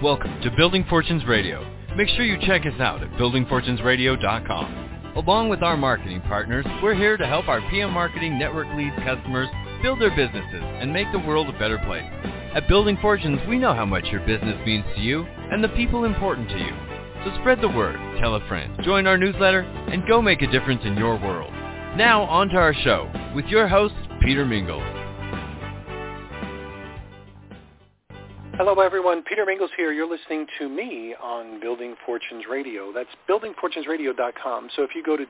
Welcome to Building Fortunes Radio. Make sure you check us out at buildingfortunesradio.com. Along with our marketing partners, we're here to help our PM Marketing Network Lead customers build their businesses and make the world a better place. At Building Fortunes, we know how much your business means to you and the people important to you. So spread the word, tell a friend, join our newsletter, and go make a difference in your world. Now, on to our show with your host, Peter Mingles. Hello, everyone. Peter Mingles here. You're listening to me on Building Fortunes Radio. That's buildingfortunesradio.com. So if you go to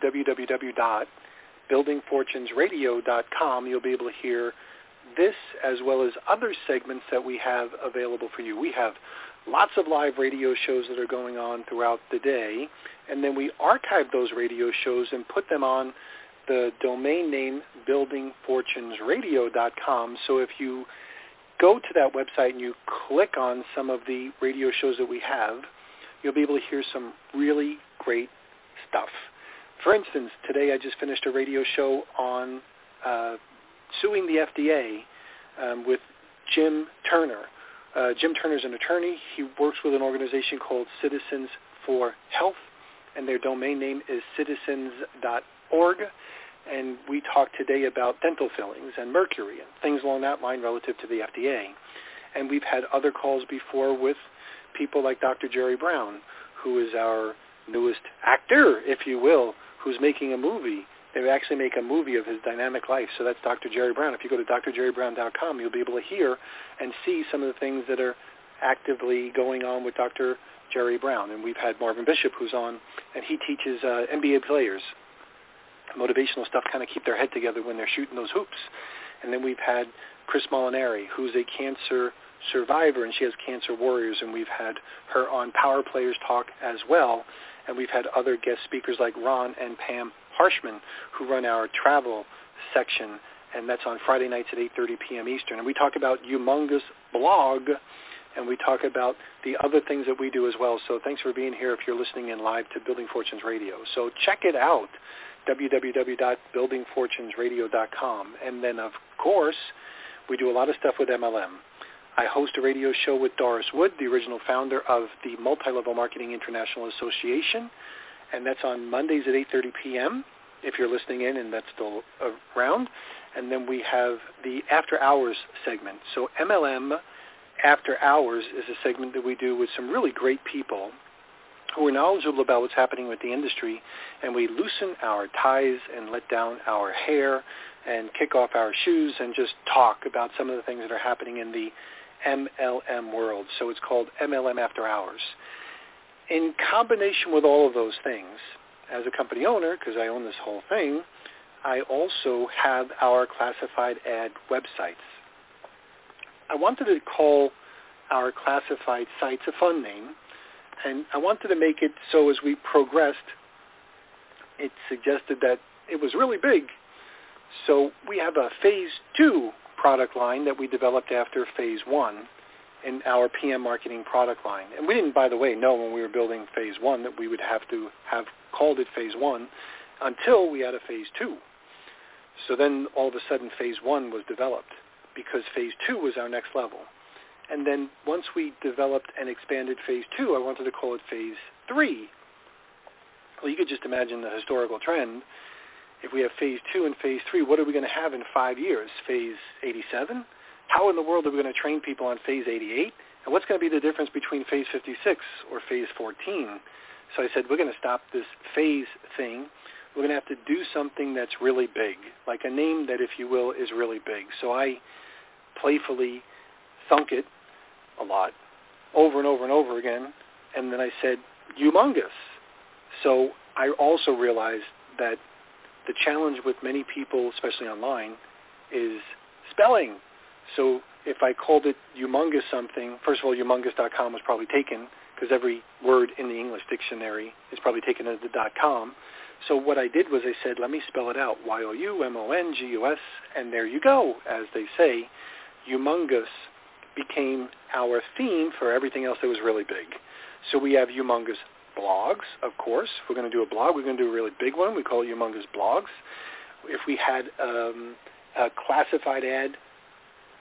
www.buildingfortunesradio.com, you'll be able to hear this as well as other segments that we have available for you. We have lots of live radio shows that are going on throughout the day, and then we archive those radio shows and put them on the domain name buildingfortunesradio.com. So if you go to that website and you click on some of the radio shows that we have, you'll be able to hear some really great stuff. For instance, today I just finished a radio show on suing the FDA with Jim Turner. Jim Turner's an attorney. He works with an organization called Citizens for Health, and their domain name is citizens.org. And we talked today about dental fillings and mercury and things along that line relative to the FDA. And we've had other calls before with people like Dr. Jerry Brown, who is our newest actor, if you will, who's making a movie. They actually make a movie of his dynamic life. So that's Dr. Jerry Brown. If you go to drjerrybrown.com, you'll be able to hear and see some of the things that are actively going on with Dr. Jerry Brown. And we've had Marvin Bishop, who's on, and he teaches NBA players motivational stuff, kind of keep their head together when they're shooting those hoops. And then we've had Chris Molinari, who's a cancer survivor, and she has Cancer Warriors, and we've had her on Power Players Talk as well. And we've had other guest speakers like Ron and Pam Harshman, who run our travel section, and that's on Friday nights at 8:30 p.m. Eastern. And we talk about Humongous Blog, and we talk about the other things that we do as well. So thanks for being here if you're listening in live to Building Fortunes Radio. So check it out, www.buildingfortunesradio.com. And then, of course, we do a lot of stuff with MLM. I host a radio show with Doris Wood, the original founder of the Multi-Level Marketing International Association, and that's on Mondays at 8:30 p.m. if you're listening in and that's still around. And then we have the After Hours segment. So MLM After Hours is a segment that we do with some really great people who are knowledgeable about what's happening with the industry, and we loosen our ties and let down our hair and kick off our shoes and just talk about some of the things that are happening in the MLM world. So it's called MLM After Hours. In combination with all of those things, as a company owner, because I own this whole thing, I also have our classified ad websites. I wanted to call our classified sites a fun name, and I wanted to make it so as we progressed, it suggested that it was really big. So we have a Phase 2 product line that we developed after Phase 1 in our PM marketing product line. And we didn't, by the way, know when we were building Phase 1 that we would have to have called it Phase 1 until we had a Phase 2. So then all of a sudden Phase 1 was developed because Phase 2 was our next level. And then once we developed and expanded Phase 2, I wanted to call it Phase 3. Well, you could just imagine the historical trend. If we have Phase 2 and Phase 3, what are we going to have in 5 years? Phase 87? How in the world are we going to train people on Phase 88? And what's going to be the difference between Phase 56 or Phase 14? So I said, we're going to stop this phase thing. We're going to have to do something that's really big, like a name that, if you will, is really big. So I playfully thunk it a lot, over and over and over again, and then I said, humongous. So I also realized that the challenge with many people, especially online, is spelling. So if I called it humongous something, first of all, humongous.com was probably taken because every word in the English dictionary is probably taken as the .com. So what I did was I said, let me spell it out, Y-O-U-M-O-N-G-U-S, and there you go, as they say. Humongous became our theme for everything else that was really big. So we have humongous blogs, of course. If we're going to do a blog, we're going to do a really big one. We call it humongous blogs. If we had a classified ad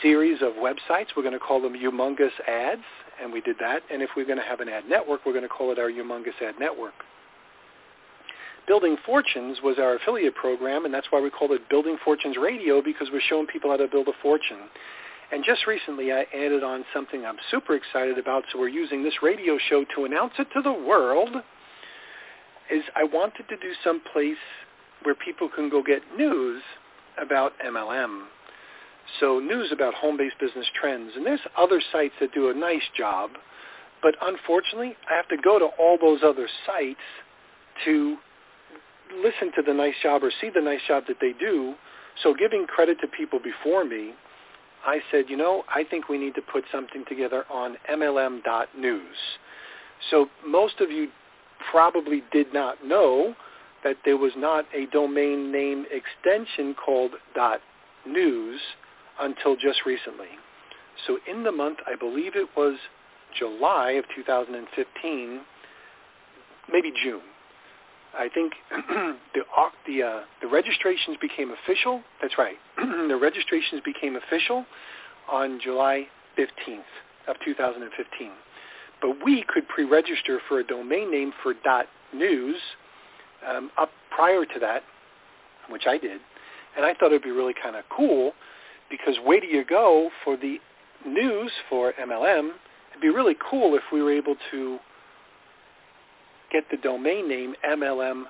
series of websites. We're going to call them Humongous Ads, and we did that. And if we're going to have an ad network, we're going to call it our Humongous Ad Network. Building Fortunes was our affiliate program, and that's why we called it Building Fortunes Radio, because we're showing people how to build a fortune. And just recently I added on something I'm super excited about, so we're using this radio show to announce it to the world, is I wanted to do some place where people can go get news about MLM. So news about home-based business trends. And there's other sites that do a nice job, but unfortunately I have to go to all those other sites to listen to the nice job or see the nice job that they do. So giving credit to people before me, I said, I think we need to put something together on MLM.news. So most of you probably did not know that there was not a domain name extension called .news until just recently. So in the month, I believe it was July of 2015, maybe June, I think the registrations became official. That's right. The registrations became official on July 15th of 2015. But we could pre-register for a domain name for .news up prior to that, which I did. And I thought it would be really kind of cool because where do you go for the news for MLM? It'd be really cool if we were able to get the domain name MLM.news.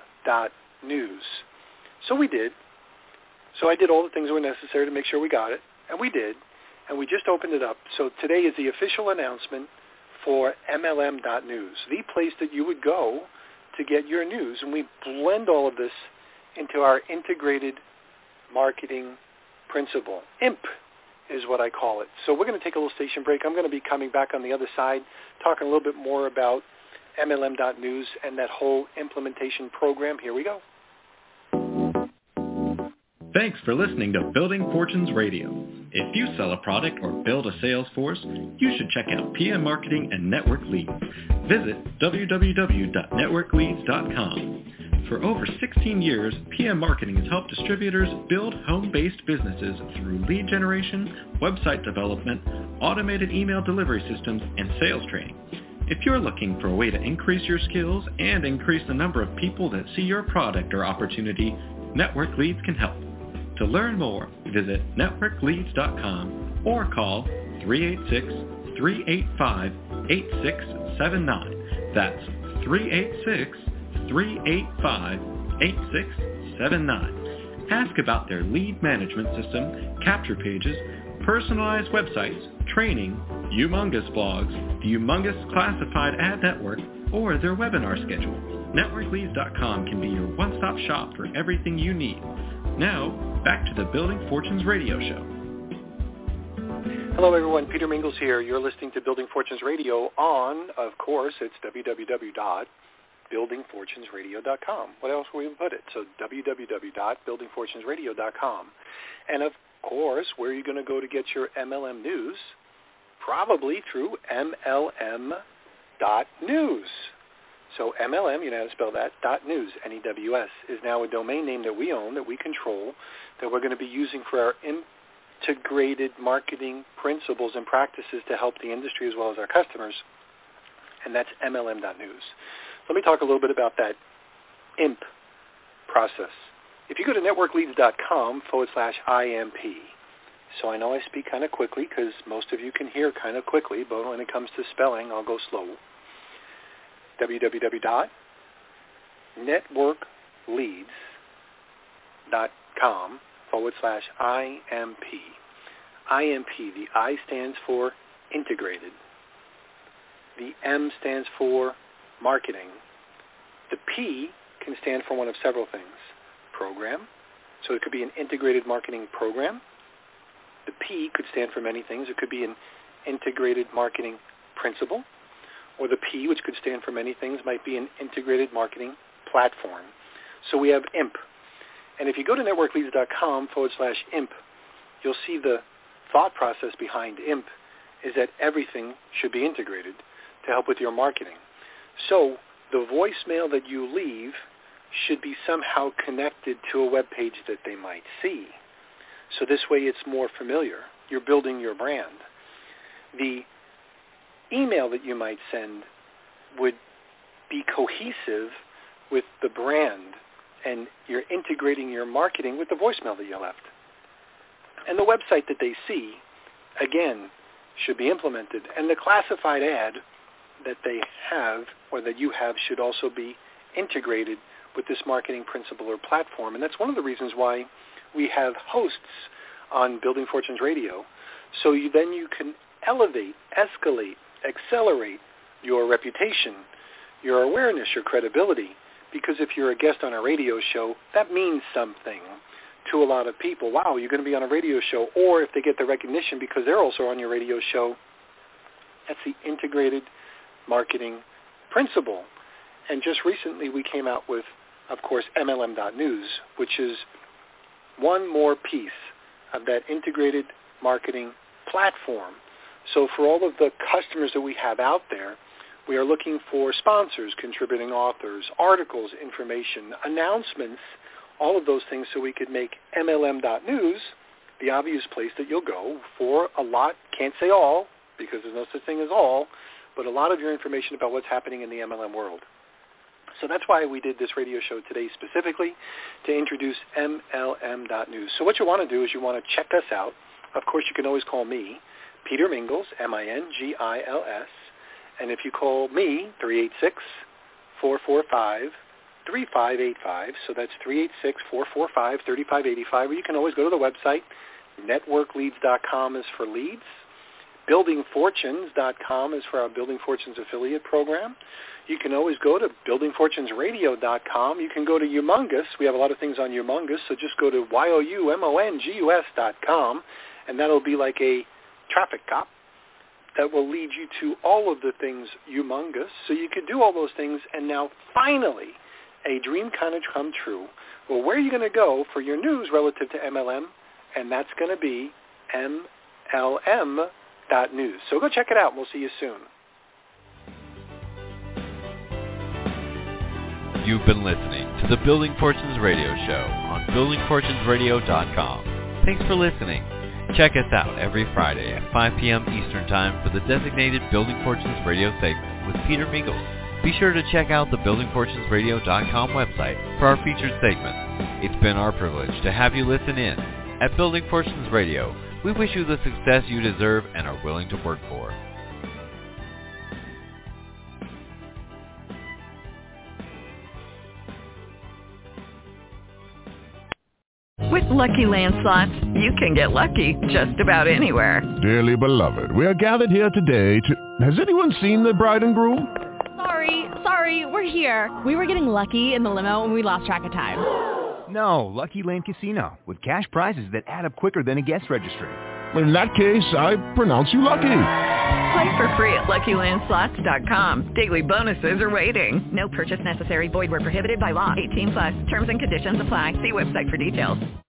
So we did. So I did all the things that were necessary to make sure we got it, and we did. And we just opened it up. So today is the official announcement for MLM.news, the place that you would go to get your news. And we blend all of this into our integrated marketing principle. IMP is what I call it. So we're going to take a little station break. I'm going to be coming back on the other side, talking a little bit more about MLM.news and that whole implementation program. Here we go. Thanks for listening to Building Fortunes Radio. If you sell a product or build a sales force, you should check out PM Marketing and Network Leads. Visit www.networkleads.com. For over 16 years, PM Marketing has helped distributors build home-based businesses through lead generation, website development, automated email delivery systems, and sales training. If you're looking for a way to increase your skills and increase the number of people that see your product or opportunity, Network Leads can help. To learn more, visit networkleads.com or call 386-385-8679. That's 386-385-8679. Ask about their lead management system, capture pages, personalized websites, training, Humongous blogs, the Humongous Classified Ad Network, or their webinar schedule. NetworkLeads.com can be your one-stop shop for everything you need. Now, back to the Building Fortunes Radio Show. Hello, everyone. Peter Mingles here. You're listening to Building Fortunes Radio on, of course, it's www.buildingfortunesradio.com. What else will we put it? So www.buildingfortunesradio.com. And, of course, where are you going to go to get your MLM news? Probably through MLM.news. So MLM, you know how to spell that, .news, N-E-W-S, is now a domain name that we own, that we control, that we're going to be using for our integrated marketing principles and practices to help the industry as well as our customers, and that's MLM.news. Let me talk a little bit about that IMP process. If you go to networkleads.com/IMP, so I know I speak kind of quickly because most of you can hear kind of quickly, but when it comes to spelling, I'll go slow. www.networkleads.com/IMP. IMP, the I stands for integrated. The M stands for marketing. The P can stand for one of several things. Program. So it could be an integrated marketing program. The P could stand for many things. It could be an integrated marketing principle. Or the P, which could stand for many things, might be an integrated marketing platform. So we have IMP. And if you go to networkleads.com/IMP, you'll see the thought process behind IMP is that everything should be integrated to help with your marketing. So the voicemail that you leave should be somehow connected to a web page that they might see. So this way it's more familiar. You're building your brand. The email that you might send would be cohesive with the brand, and you're integrating your marketing with the voicemail that you left. And the website that they see, again, should be implemented. And the classified ad that they have or that you have should also be integrated with this marketing principle or platform. And that's one of the reasons why we have hosts on Building Fortunes Radio. So then you can elevate, escalate, accelerate your reputation, your awareness, your credibility. Because if you're a guest on a radio show, that means something to a lot of people. Wow, you're going to be on a radio show. Or if they get the recognition because they're also on your radio show, that's the integrated marketing principle. And just recently we came out with, of course, MLM.news, which is one more piece of that integrated marketing platform. So for all of the customers that we have out there, we are looking for sponsors, contributing authors, articles, information, announcements, all of those things so we could make MLM.news the obvious place that you'll go for a lot, can't say all, because there's no such thing as all, but a lot of your information about what's happening in the MLM world. So that's why we did this radio show today specifically to introduce MLM.news. So what you want to do is you want to check us out. Of course, you can always call me, Peter Mingils, M-I-N-G-I-L-S. And if you call me, 386-445-3585, so that's 386-445-3585, or you can always go to the website. Networkleads.com is for leads. BuildingFortunes.com is for our Building Fortunes affiliate program. You can always go to BuildingFortunesRadio.com. You can go to Humongous. We have a lot of things on Humongous, so just go to YOUMONGUS.com, and that'll be like a traffic cop that will lead you to all of the things Humongous. So you could do all those things, and now finally a dream kind of come true. Well, where are you going to go for your news relative to MLM? And that's going to be MLM.news. So go check it out, and we'll see you soon. You've been listening to the Building Fortunes Radio Show on BuildingFortunesRadio.com. Thanks for listening. Check us out every Friday at 5 p.m. Eastern Time for the designated Building Fortunes Radio segment with Peter Mingils. Be sure to check out the BuildingFortunesRadio.com website for our featured segments. It's been our privilege to have you listen in. At Building Fortunes Radio, we wish you the success you deserve and are willing to work for. With Lucky Land Slots, you can get lucky just about anywhere. Dearly beloved, we are gathered here today to... Has anyone seen the bride and groom? Sorry, we're here. We were getting lucky in the limo and we lost track of time. No, Lucky Land Casino, with cash prizes that add up quicker than a guest registry. In that case, I pronounce you lucky. Play for free at LuckyLandSlots.com. Daily bonuses are waiting. No purchase necessary. Void where prohibited by law. 18+. Terms and conditions apply. See website for details.